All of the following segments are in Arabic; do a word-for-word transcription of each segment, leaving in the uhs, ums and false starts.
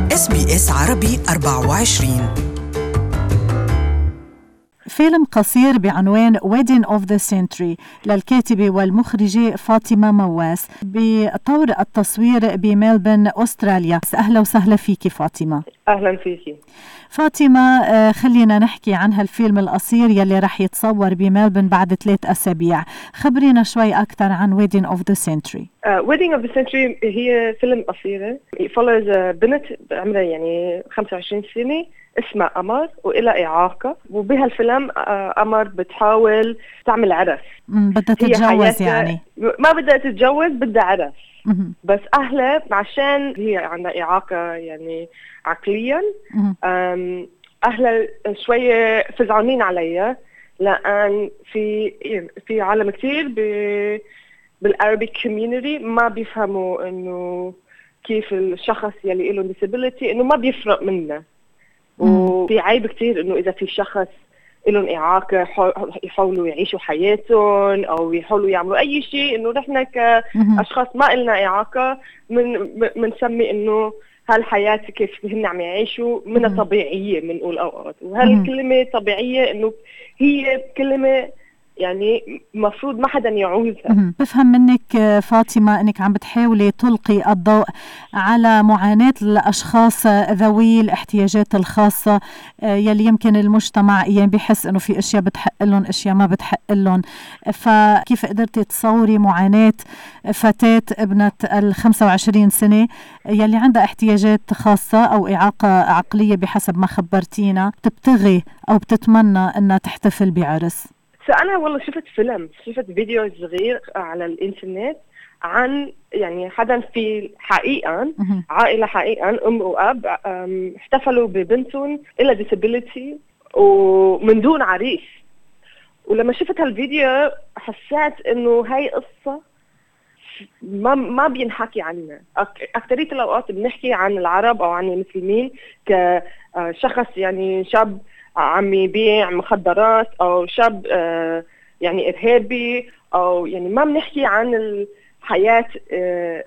إس بي إس عربي أربعة وعشرين. فيلم قصير بعنوان Wedding of the Century للكاتبة والمخرجة فاطمة مواس بطور التصوير بملبن أستراليا. أهلا وسهلا فيكي فاطمة. أهلا فيكي فاطمة. خلينا نحكي عن هالفيلم القصير يلي رح يتصور بملبن بعد ثلاث أسابيع. خبرينا شوي أكثر عن Wedding of the Century. uh, Wedding of the Century هي فيلم قصير follows بنت عمرها يعني خمسة وعشرين سنة اسمها قمر وإلها إعاقة، وبهالفيلم قمر بتحاول تعمل عرس. بدها تتجوز، يعني ما بدها تتجوز، بدها عرس. بس أهلها عشان هي عندها إعاقة يعني عقليا، أهلها شوية فزعانين عليها، لأن في في عالم كتير بالعربي community ما بيفهموا إنه كيف الشخص يلي له disability إنه ما بيفرق منه. وفي عيب كتير إنه إذا في شخص لهم إعاقة يحاولوا يعيشوا حياتهم أو يحاولوا يعملوا أي شيء، إنه نحن كأشخاص ما لنا إعاقة من منسمي إنه هالحياة كيف هن عم يعيشوا منها طبيعية منقول أوقات. وهالكلمة طبيعية إنه هي كلمة يعني مفروض ما حدا يعوزها. بفهم منك فاطمة أنك عم بتحاولي تلقي الضوء على معاناة الأشخاص ذوي الاحتياجات الخاصة يلي يمكن المجتمع يعني بيحس أنه في أشياء بتحق لهم أشياء ما بتحق لهم. فكيف قدرتي تصوري معاناة فتاة ابنة الخمسة وعشرين سنة يلي عندها احتياجات خاصة أو إعاقة عقلية بحسب ما خبرتينا تبتغي أو بتتمنى أنها تحتفل بعرس؟ فأنا والله شفت فيلم شفت فيديو صغير على الإنترنت عن يعني حدا في حقيقة عائلة حقيقة أم وأب احتفلوا ببنتهم إلى disability ومن دون عريس. ولما شفت هالفيديو حسيت إنه هاي قصة ما ما بينحكي عنها. أكترية الأوقات بنحكي عن العرب أو عن المسلمين كشخص يعني شاب عم يبيع مخدرات أو شاب آه يعني إرهابي، أو يعني ما بنحكي عن الحياة آه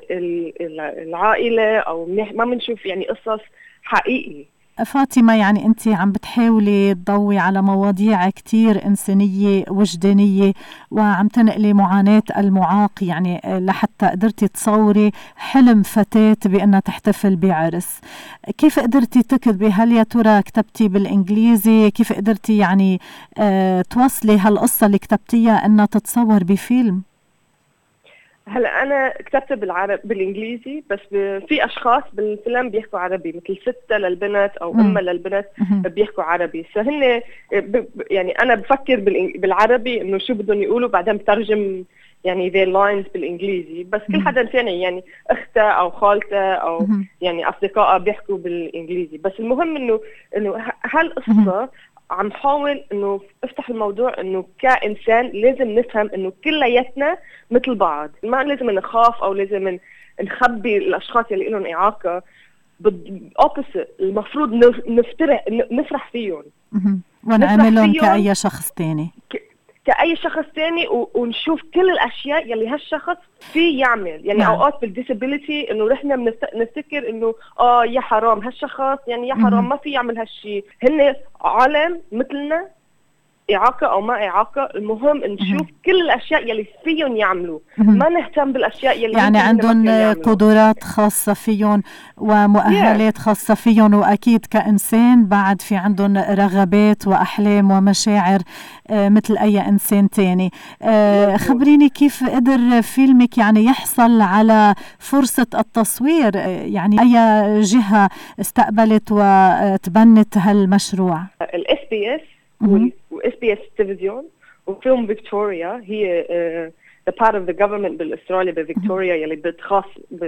العائلة، أو ما بنشوف يعني قصص حقيقي. فاطمة، يعني أنت عم بتحاولي تضوي على مواضيع كتير إنسانية وجدانية وعم تنقلي معاناة المعاق، يعني لحتى قدرتي تصوري حلم فتاة بأنها تحتفل بعرس. كيف قدرتي تكتبي؟ هل يا ترى كتبتي بالإنجليزي؟ كيف قدرتي يعني اه توصلي هالقصة اللي كتبتيها أنها تتصور بفيلم؟ هلا انا كتبت بالعربي بالانجليزي، بس في اشخاص بالفيلم بيحكوا عربي مثل ستة للبنت او امه للبنت بيحكوا عربي. فهن يعني انا بفكر بالعربي انه شو بدهم يقولوا، بعدين بترجم يعني their lines بالانجليزي. بس كل حدا ثاني يعني اخته او خالته او يعني اصدقائها بيحكوا بالانجليزي. بس المهم انه انه هالقصه عم حاول انه افتح الموضوع انه كإنسان لازم نفهم انه كلياتنا مثل بعض، ما لازم نخاف او لازم نخبي الاشخاص اللي لهم اعاقه. بالأوبسيت المفروض نفترح نفرح فيهم ونعملهم كأي شخص تاني كأي شخص تاني ونشوف كل الأشياء يلي هالشخص فيه يعمل. يعني نعم. أوقات بالديسابيليتي إنه نحن نفتكر إنه آه يا حرام هالشخص يعني يا حرام ما في يعمل هالشي. هن عالم مثلنا إعاقة أو ما إعاقة، المهم نشوف كل الأشياء يلي فيهم يعملوا، ما نهتم بالأشياء يلي يعني عندهم قدرات خاصة فيهم ومؤهلات yeah. خاصة فيهم، وأكيد كإنسان بعد في عندهم رغبات وأحلام ومشاعر آه مثل أي إنسان تاني. آه خبريني كيف قدر فيلمك يعني يحصل على فرصة التصوير؟ آه يعني أي جهة استقبلت وتبنت هالمشروع؟ ال إس بي إس و إس بي إس تلفزيون وفيلم فيكتوريا هي uh, the part of the government بالأستراليا بفيكتوريا يلي بتخاص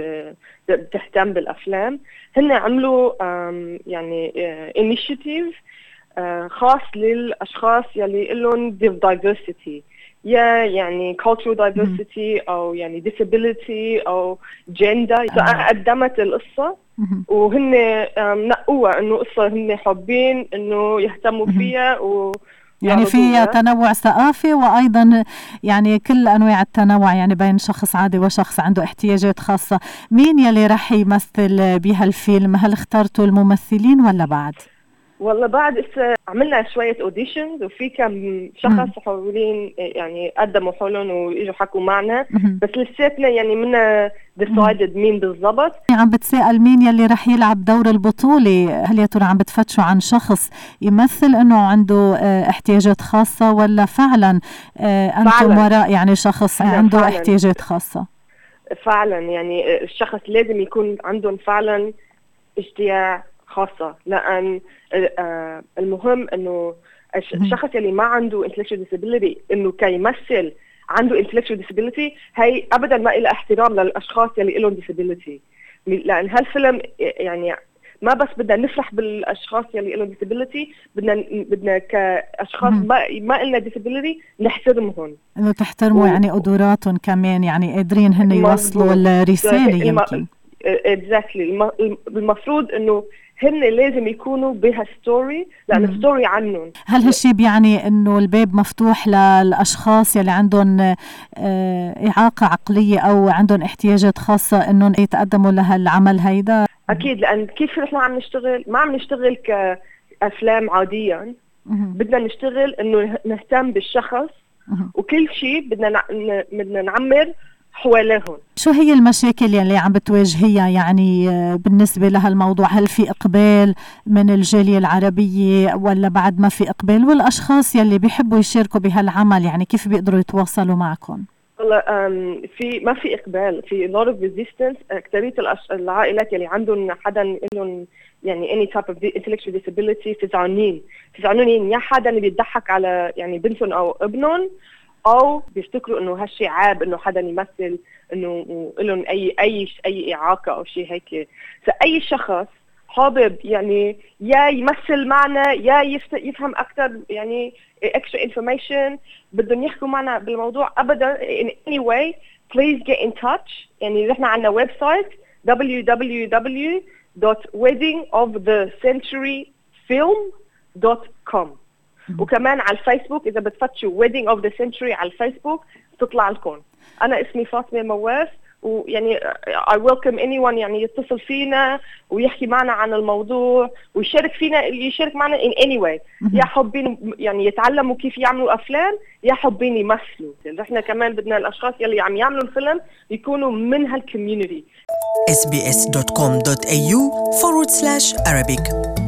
بتهتم بالأفلام. هن عملوا um, يعني uh, initiative uh, خاص للأشخاص يلي لهم diversity، يا يعني cultural diversity أو يعني disability أو gender. قدمت القصة وهن نقوها انه قصة هن حابين انه يهتموا فيها و... يعني في تنوع ثقافي وأيضا يعني كل أنواع التنوع يعني بين شخص عادي وشخص عنده احتياجات خاصة. مين يلي رح يمثل بهالفيلم؟ هل اخترتوا الممثلين ولا بعد؟ والله بعد إسا عملنا شوية اوديشنز وفي كم شخص حاولين يعني قدموا حولهم ويجوا حكوا معنا بس لساتنا يعني منا decided مين بالضبط. عم بتسأل مين يلي رح يلعب دور البطولة؟ هل يا ترى عم بتفتشوا عن شخص يمثل انه عنده اه احتياجات خاصة ولا فعلا اه انتم وراء يعني شخص عنده فعلاً احتياجات خاصة؟ فعلا يعني الشخص لازم يكون عندهم فعلا اشتياق خاصة لأن آه المهم إنه الشخص اللي ما عنده intellectual disability إنه كيمثل عنده intellectual disability هي أبداً ما إلى احترام للأشخاص اللي إلهم disability. لأن هالفيلم يعني ما بس بدنا نفرح بالأشخاص اللي إلهم disability بدنا بدنا كأشخاص ما ما إلنا disability نحترمهم. إنه تحترموا و... يعني قدراتهم كمان يعني قادرين هن يوصلوا الرسالة يمكن. exactly المفروض إنه هن لازم يكونوا بهالستوري لأن الستوري عنهم. هل هالشي بيعني إنه الباب مفتوح للأشخاص يلي عندهم إعاقة عقلية أو عندهم احتياجات خاصة إنهم يتقدموا لهالعمل هيدا؟ أكيد لأن كيف نحن عم نشتغل ما عم نشتغل كأفلام عاديا بدنا نشتغل إنه نهتم بالشخص وكل شيء بدنا بدنا نعمر حواليهم. شو هي المشاكل يلي عم بتواجهيها يعني بالنسبة لها الموضوع؟ هل في إقبال من الجالية العربية ولا بعد ما في إقبال؟ والأشخاص يلي بيحبوا يشاركوا بهالعمل يعني كيف بيقدروا يتواصلوا معكم؟ والله في ما في إقبال، في lot of resistance. أكثرية العائلات يلي عندهم حدا لهم يعني any type of intellectual disability تزعلانين تزعلانين يا حدا اللي بيضحك على يعني بنتهم أو ابنهم أو بيفتكروا إنه هالشيء عيب إنه حدا يمثل إنه لهم أي أي أي إعاقة أو شيء هيك. فأي شخص حابب يعني يا يمثل معنا يا يفهم أكثر يعني extra information بدهم يحكوا معنا بالموضوع أبدا in any way please get in touch. يعني نحن عنا ويب سايت w w w dot wedding of the century film dot com وكمان على الفيسبوك إذا بتفتشوا wedding of the century على الفيسبوك تطلع لكم. أنا اسمي فاطمة مواس ويعني I welcome anyone يعني يتصل فينا ويحكي معنا عن الموضوع ويشارك فينا يشارك معنا in any way. يا حابين يعني يتعلموا كيف يعملوا أفلام يا حابين يمثلوا. إحنا كمان بدنا الأشخاص يلي عم يعملوا الفيلم يكونوا من هالكوميونيتي. إس بي إس دوت كوم دوت إيه يو forward slash Arabic